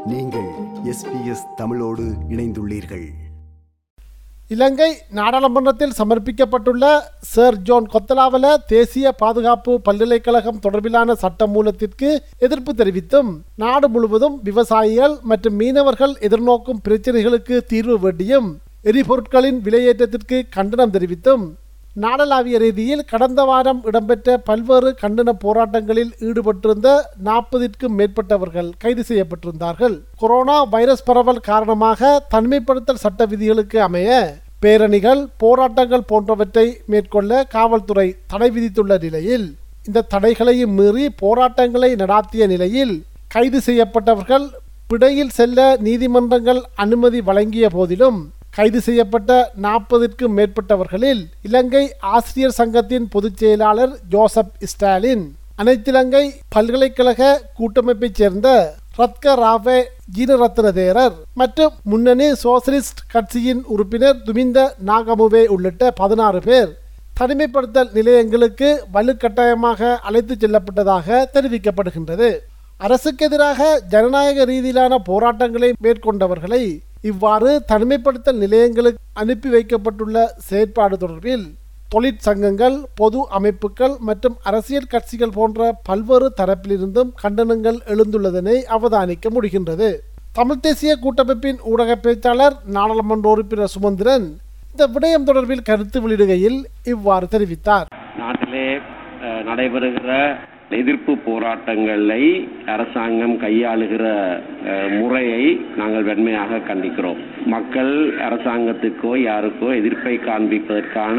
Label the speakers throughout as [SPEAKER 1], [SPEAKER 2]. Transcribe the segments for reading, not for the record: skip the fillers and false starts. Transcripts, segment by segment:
[SPEAKER 1] நீங்கள் SBS தமிழோடு இணைந்துள்ளீர்கள்.
[SPEAKER 2] இலங்கை நாடாளுமன்றத்தில் சமர்ப்பிக்கப்பட்டுள்ள சர் ஜோன் கொத்தலாவல தேசிய பாதுகாப்பு பல்கலைக்கழகம் தொடர்பிலான சட்ட மூலத்திற்கு எதிர்ப்பு தெரிவித்தும் நாடு முழுவதும் விவசாயிகள் மற்றும் மீனவர்கள் எதிர்நோக்கும் பிரச்சினைகளுக்கு தீர்வு வேண்டியும் எரிபொருட்களின் விலையேற்றத்திற்கு கண்டனம் தெரிவித்தும் நாடளாவிய ரீதியில் கடந்த வாரம் இடம்பெற்ற பல்வேறு கண்டன போராட்டங்களில் ஈடுபட்டிருந்த 40க்கும் மேற்பட்டவர்கள் கைது செய்யப்பட்டிருந்தார்கள். கொரோனா வைரஸ் பரவல் காரணமாக தனிமைப்படுத்தல் சட்ட விதிகளுக்கு அமைய பேரணிகள், போராட்டங்கள் போன்றவற்றை மேற்கொள்ள காவல்துறை தடை விதித்துள்ள நிலையில் இந்த தடைகளையும் மீறி போராட்டங்களை நடாத்திய நிலையில் கைது செய்யப்பட்டவர்கள் பிணையில் செல்ல நீதிமன்றங்கள் அனுமதி வழங்கிய போதிலும் கைது செய்யப்பட்ட 40க்கும் மேற்பட்டவர்களில் இலங்கை ஆசிரியர் சங்கத்தின் பொதுச் செயலாளர் ஜோசப் ஸ்டாலின், அனைத்திலங்கை பல்கலைக்கழக கூட்டமைப்பைச் சேர்ந்த ரத்க ராவே ஜீனரத்ன தேரர் மற்றும் முன்னணி சோசலிஸ்ட் கட்சியின் உறுப்பினர் துமிந்த நாகமுவே உள்ளிட்ட 16 பேர் தனிமைப்படுத்தல் நிலையங்களுக்கு வலுக்கட்டாயமாக அழைத்துச் செல்லப்பட்டதாக தெரிவிக்கப்படுகின்றது. அரசுக்கு எதிராக ஜனநாயக ரீதியிலான போராட்டங்களை மேற்கொண்டவர்களை இவ்வாறு தனிமைப்படுத்தல் நிலையங்களுக்கு அனுப்பி வைக்கப்பட்டுள்ள செயற்பாடு தொடர்பில் தொழிற்சங்கங்கள், பொது அமைப்புகள் மற்றும் அரசியல் கட்சிகள் போன்ற பல்வேறு தரப்பிலிருந்தும் கண்டனங்கள் எழுந்துள்ளதனை அவதானிக்க முடிகின்றது. தமிழ் தேசிய கூட்டமைப்பின் ஊடக பேச்சாளர் நாடாளுமன்ற உறுப்பினர் சுமந்திரன் இந்த விடயம் தொடர்பில் கருத்து வெளியிடுகையில் இவ்வாறு தெரிவித்தார்.
[SPEAKER 3] நாட்டிலே நடைபெறுகிற எதிர்ப்பு போராட்டங்களை அரசாங்கம் கையாளுகிற முறையை நாங்கள் வன்மையாக கண்டிக்கிறோம். மக்கள் அரசாங்கத்துக்கோ யாருக்கோ எதிர்ப்பை காண்பிப்பதற்கான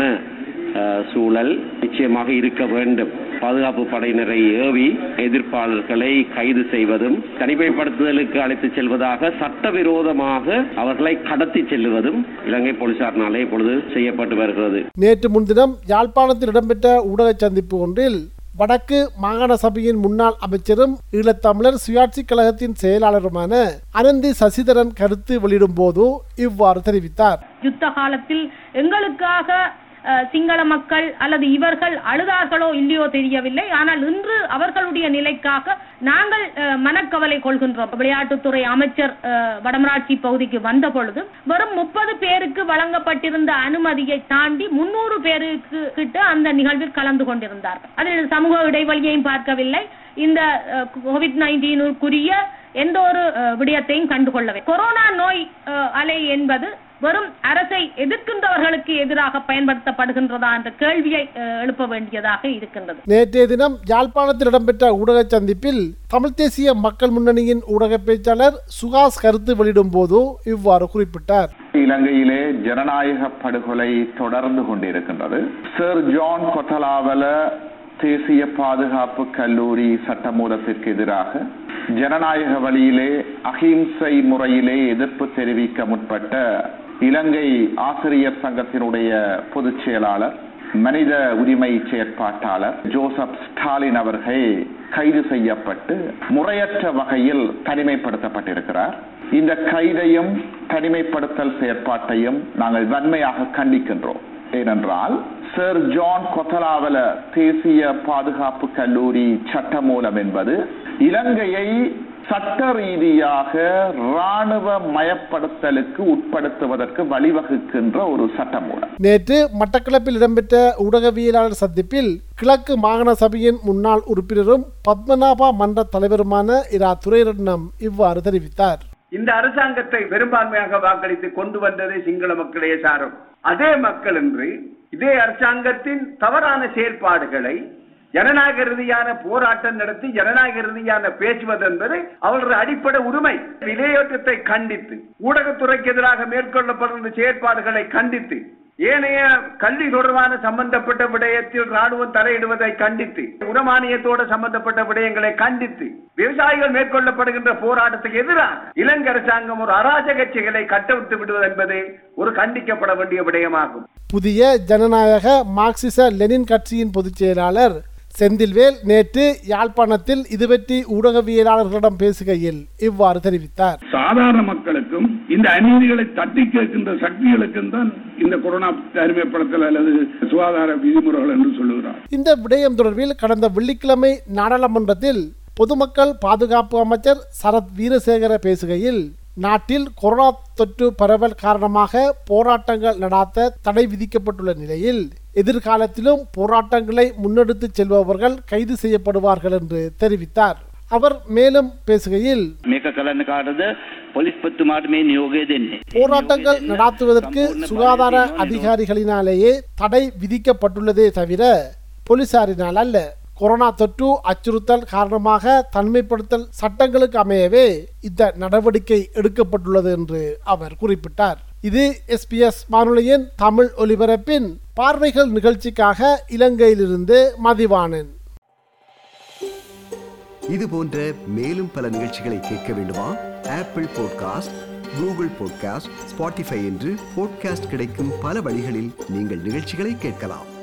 [SPEAKER 3] சூழல் நிச்சயமாக இருக்க வேண்டும். பாதுகாப்பு படையினரை ஏவி எதிர்ப்பாளர்களை கைது செய்வதும், தனிமைப்படுத்துதலுக்கு அழைத்துச் செல்வதாக சட்டவிரோதமாக அவர்களை கடத்தி செல்லுவதும் இலங்கை போலீசாரினாலே இப்பொழுது செய்யப்பட்டு வருகிறது.
[SPEAKER 2] நேற்று முன்தினம் யாழ்ப்பாணத்தில் இடம்பெற்ற ஊடக சந்திப்பு ஒன்றில் வடக்கு மாகாண சபையின் முன்னாள் அமைச்சரும் ஈழத்தமிழர் சுயாட்சி கழகத்தின் செயலாளருமான அனந்தி சசிதரன் கருத்து வெளியிடும் போது இவ்வாறு தெரிவித்தார்.
[SPEAKER 4] யுத்த காலத்தில் எங்களுக்காக சிங்கள மக்கள் அல்லது இவர்கள் அழுதார்களோ இல்லையோ தெரியவில்லை. ஆனால் இன்று அவர்களுடைய நிலைக்காக நாங்கள் மனக்கவலை கொள்கின்றோம். விளையாட்டுத்துறை அமைச்சர் வடமராட்சி பகுதிக்கு வந்த பொழுது வெறும் 30 பேருக்கு வழங்கப்பட்டிருந்த அனுமதியை தாண்டி 300 பேருக்கு கிட்ட அந்த நிகழ்வில் கலந்து கொண்டிருந்தார்கள். அதில் சமூக இடைவெளியையும் பார்க்கவில்லை. இந்த COVID-19 எந்த ஒரு விடயத்தையும் கண்டுகொள்ளவில்லை. கொரோனா நோய் அலை என்பது வெறும் அரசை எதிர்க்கின்றவர்களுக்கு எதிராக பயன்படுத்தப்படுகின்றதா என்ற கேள்வியை எழுப்ப வேண்டியதாக இருக்கின்றது.
[SPEAKER 2] நேற்றைய தினம் யாழ்ப்பாணத்தில் இடம்பெற்ற ஊடக சந்திப்பில் தமிழ் தேசிய மக்கள் முன்னணியின் ஊடக பேச்சாளர் சுகாஸ் கருத்து வெளியிடும் போது இவ்வாறு குறிப்பிட்டார்.
[SPEAKER 5] இலங்கையிலே ஜனநாயக படுகொலை தொடர்ந்து கொண்டிருக்கின்றது. சர் ஜோன் கொத்தலாவல தேசிய பாதுகாப்பு கல்லூரி சட்டமூலத்திற்கு எதிராக ஜனநாயக வழியிலே அஹிம்சை முறையிலே எதிர்ப்பு தெரிவிக்க முற்பட்ட இலங்கை ஆசிரியர் சங்கத்தினுடைய பொதுச் செயலாளர், மனித உரிமை செயற்பாட்டாளர் ஜோசப் ஸ்டாலின் அவர்கள் கைது செய்யப்பட்டு முறையற்ற வகையில் தனிமைப்படுத்தப்பட்டிருக்கிறார். இந்த கைதையும் தனிமைப்படுத்தல் செயற்பாட்டையும் நாங்கள் வன்மையாக கண்டிக்கின்றோம். ஏனென்றால் சர் ஜோன் கொத்தலாவல தேசிய பாதுகாப்பு கல்லூரி சட்டமூலம் என்பது இலங்கையை சட்ட ரீதியாக இராணுவ மயப்படுத்தலுக்கு உட்படுத்துவதற்கு வழிவகுக்கின்ற ஒரு சட்டமூலம்.
[SPEAKER 2] நேற்று மட்டக்களப்பில் இடம்பெற்ற ஊடகவியலாளர் சந்திப்பில் கிழக்கு மாகாண சபையின் முன்னாள் உறுப்பினரும் பத்மநாபா மன்ற தலைவருமான இரா துரைரட்னம் இவ்வாறு தெரிவித்தார்.
[SPEAKER 6] இந்த அரசாங்கத்தை பெரும்பான்மையாக வாக்களித்து கொண்டு வந்ததை சிங்கள மக்களே சாரும். அதே மக்கள் இன்று இதே அரசாங்கத்தின் தவறான செயற்பாடுகளை ஜனநாயக ரீதியான போராட்டம் நடத்தி ஜனநாயக ரீதியான பேசுவது என்பது அவர்களுடைய அடிப்படை உரிமை. விலையேற்றத்தை கண்டித்து, ஊடகத்துறைக்கு எதிராக மேற்கொள்ளப்படுகின்ற செயற்பாடுகளை கண்டித்து, ஏனைய கல்வி தொடர்பான சம்பந்தப்பட்ட விடயத்தில் ராணுவம் தலையிடுவதை கண்டித்து, உரமானியத்தோடு சம்பந்தப்பட்ட விடயங்களை கண்டித்து, விவசாயிகள் மேற்கொள்ளப்படுகின்ற போராட்டத்துக்கு எதிராக இலங்கை அரசாங்கம் ஒரு அராஜக செயலை கட்டவிழ்த்து விடுவது என்பது ஒரு கண்டிக்கப்பட வேண்டிய விடயமாகும்.
[SPEAKER 2] புதிய ஜனநாயக மார்க்சிச லெனின் கட்சியின் பொதுச் செயலாளர் செந்தில்வேல் நேற்று யாழ்ப்பாணத்தில் இதுபற்றி ஊடகவியலாளர்களிடம் பேசுகையில் இவ்வாறு தெரிவித்தார்.
[SPEAKER 7] சாதாரண மக்களுக்கும் இந்த அநீதிகளை தட்டி கேட்கின்ற சக்திகளுக்கும் தான் இந்த கொரோனா தனிமைப்படுத்தல் அல்லது சுகாதார விதிமுறைகள் என்று சொல்லுகிறார்.
[SPEAKER 2] இந்த விடயம் தொடர்பில் கடந்த வெள்ளிக்கிழமை நாடாளுமன்றத்தில் பொதுமக்கள் பாதுகாப்பு அமைச்சர் சரத் வீரசேகர பேசுகையில், நாட்டில் கொரோனா தொற்று பரவல் காரணமாக போராட்டங்கள் நடாத்த தடை விதிக்கப்பட்டுள்ள நிலையில் எதிர்காலத்திலும் போராட்டங்களை முன்னெடுத்து செல்பவர்கள் கைது செய்யப்படுவார்கள் என்று தெரிவித்தார். அவர் மேலும் பேசுகையில், போராட்டங்கள் நடாத்துவதற்கு சுகாதார அதிகாரிகளினாலேயே தடை விதிக்கப்பட்டுள்ளதே தவிர போலீசாரினால் அல்ல. கொரோனா தொற்று அச்சுறுத்தல் காரணமாக தனிமைப்படுத்தல் சட்டங்களுக்கு அமையவே இந்த நடவடிக்கை எடுக்கப்பட்டுள்ளது என்று அவர் குறிப்பிட்டார். இது SBS வானொலியின் தமிழ் ஒலிபரப்பின் பார்வைகள் நிகழ்ச்சிக்காக இலங்கையிலிருந்து மதிவாணன்.
[SPEAKER 1] இது போன்ற மேலும் பல நிகழ்ச்சிகளை கேட்க வேண்டுமா? Apple podcast, Google podcast, Spotify என்று பாட்காஸ்ட் கிடைக்கும் பல வழிகளில் நீங்கள் நிகழ்ச்சிகளை கேட்கலாம்.